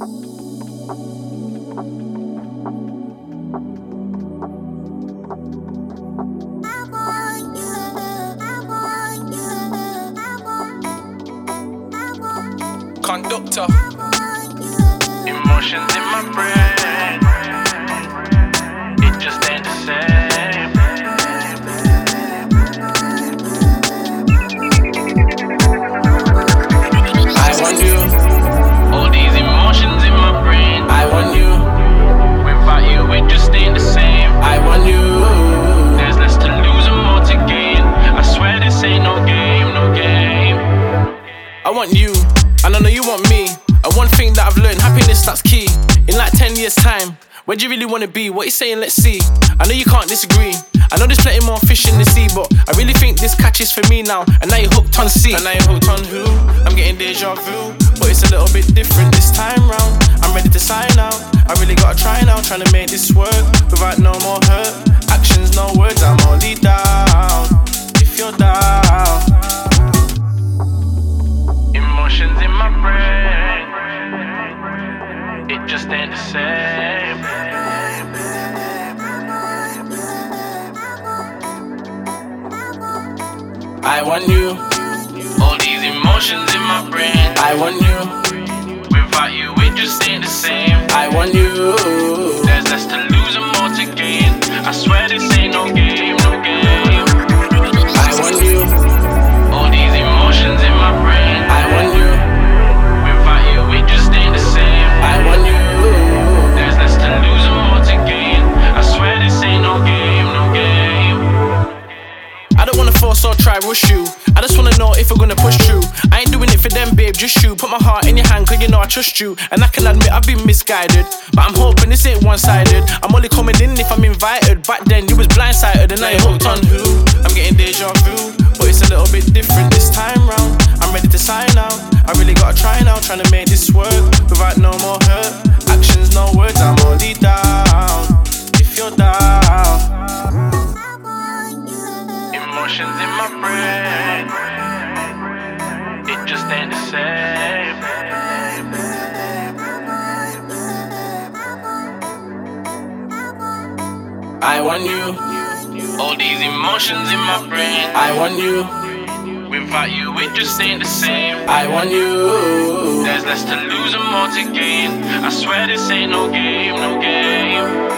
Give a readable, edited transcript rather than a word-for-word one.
Conductor. Emotions in my brain, it just ain't the same. I want you. All these emotions in my brain, I want you. Without you, it just ain't the same. I want you. There's less to lose and more to gain. I swear this ain't no game, no game. I want you, and I know you want me. And one thing that I've learned, happiness that's key. In like 10 years time, where do you really wanna be? What you saying, let's see. I know you can't disagree. I know there's plenty more fish in the sea, but I really think this catch is for me now. And now you're hooked on C. And now you're hooked on who? I'm getting deja vu, but it's a little bit different this time round. I'm ready to sign out. I really gotta try now, trying to make this work without no more hurt. Actions, no words, I'm only down if you're down. Emotions in my brain, it just ain't the same. I want you. All these emotions in my brain, I want you. Without you, it just ain't the same. I want you. There's less to lose and more to gain. I swear this ain't no game, no game. I want you. All these emotions in my brain, I want you. Without you, it just ain't the same. I want you. There's less to lose and more to gain. I swear this ain't no game, no game. I don't wanna force or try rush you. I just wanna know if we're gonna push through. I ain't doing it for them, babe, just you. Put my heart in your hand, cause you know I trust you. And I can admit I've been misguided, but I'm hoping this ain't one-sided. I'm only coming in if I'm invited. Back then you was blindsided, and now you're hooked on who? I'm getting deja vu, but it's a little bit different this time round. I'm ready to sign out. I really gotta try now, trying to make this work without no more hurt. Actions, no words, I'm only down if you're down. Emotions in my brain, it just ain't the same. I want you. All these emotions in my brain, I want you. Without you, it just ain't the same. I want you. There's less to lose and more to gain. I swear this ain't no game, no game.